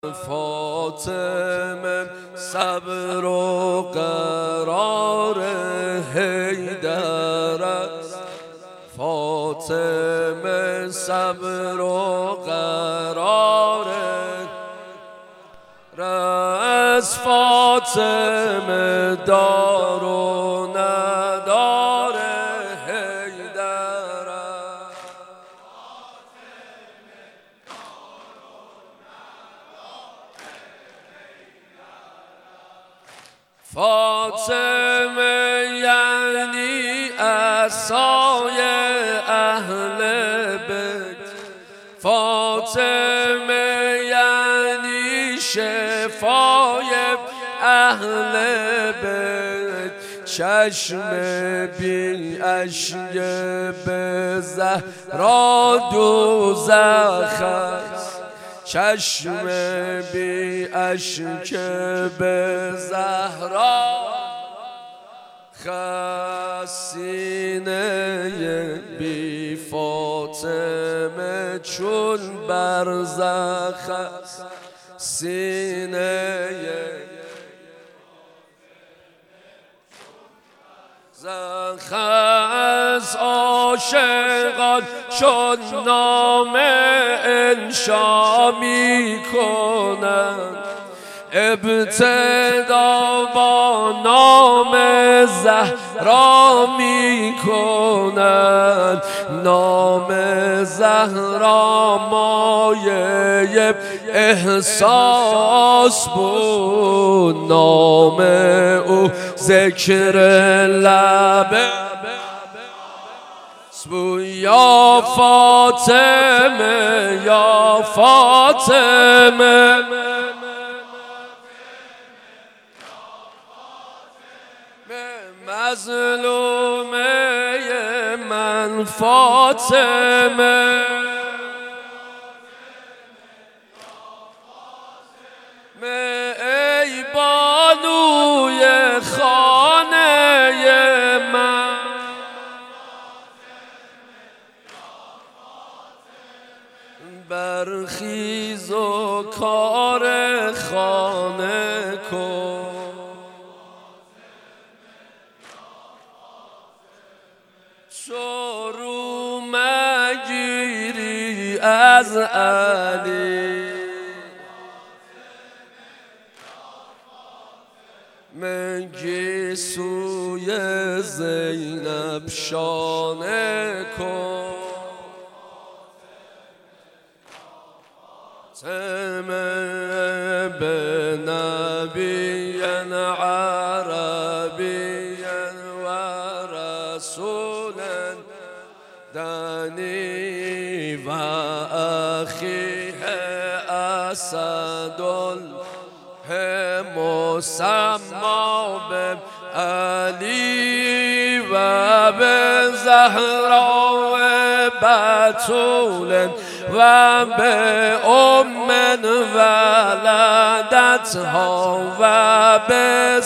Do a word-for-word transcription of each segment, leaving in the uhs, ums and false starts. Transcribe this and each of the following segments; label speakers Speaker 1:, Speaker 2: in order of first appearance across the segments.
Speaker 1: فاطمه صبر و قرار حیدر است. فاطمه صبر و قرار است. فاطمه دار و ندار حیدر است. فاطمه یعنی عصای اهل بیت. فاطمه یعنی شفای اهل بیت. چشم بی اشک به زهرا دوزخ است. چشم بی اشک به زهرا خسینه بی فاطمه چون برزخ است. سینه زخ از عاشقان چون نام انشا می کنند. ابتدا با نام زهرا می کنند. نام زهرا مایه احساس بود. نام او ذکر لبه یا فاطمه یا فاطمه مظلومه من فاطمه ای بانوی خانه من. برخیز و کار خانه کن. چو رو مگیری از علی مگی سوی زینب شانه کن. تمه به نبی عربی و رسول دنی و اخیه اسد مسما به علی و به زهرا و بتول و به ام ولدتها و به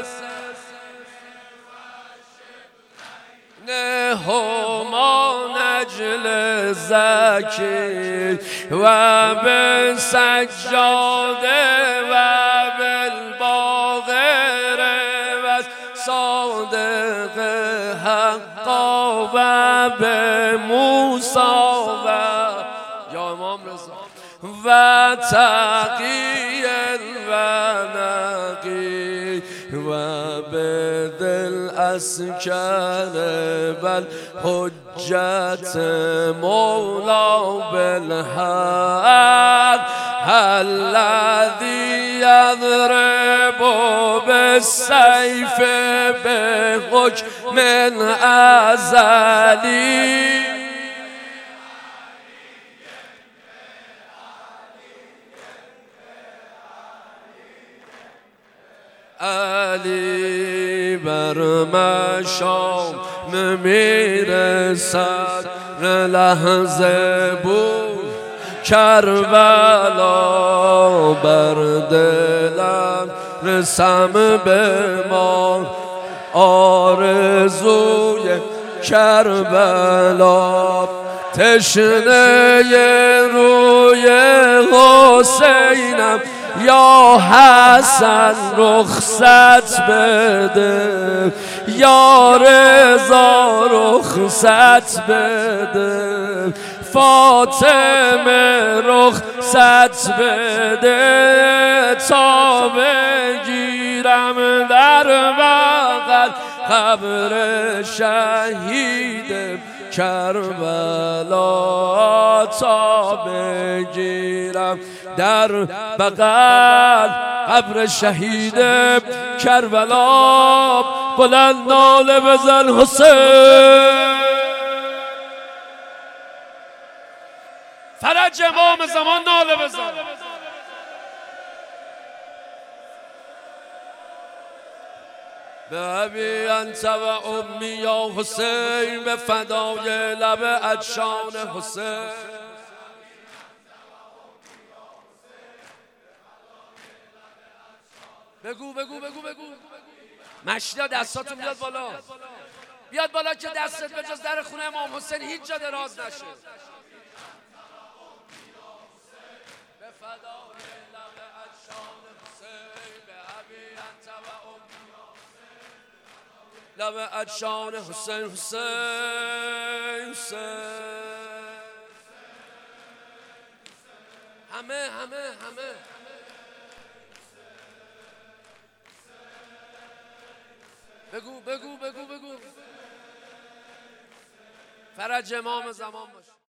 Speaker 1: هما نجل زکی و به سجاده و بالباغر و صادق حقا و به موسی و یا امام رضا و تقی و نقی و به دل اسکر بل حجت مولا بالحق الذی یضرب بالسیف به حکم ازلی. علی بر مشام میرسد لحظه بود کربلا بر دلم رسم به ما آرزوی کربلا. تشنه روی حسینم یا حسن رخصت بده، یا رضا رخصت بده، فاطمه رخصت بده تا بگیرم در بغل قبر شهید کربلا، تا بگیرم در بغل قبر شهید کربلا. بلند ناله بزن حسین، فرج امام زمان ناله بزن. به ابی انت و امی یا حسین، به فدای لب عطشان حسین. بگو بگو بگو بگو مشتی ها دستاتون بیاد بالا، بیاد بالا که دستت به جز در خونه امام حسین هیچ جا دراز نشه. به فدای لب عطشان حسین، به ابی انت و امی لب عطشان حسین. حسین حسین همه همه همه بگو بگو بگو بگو فرج امام زمان باشه.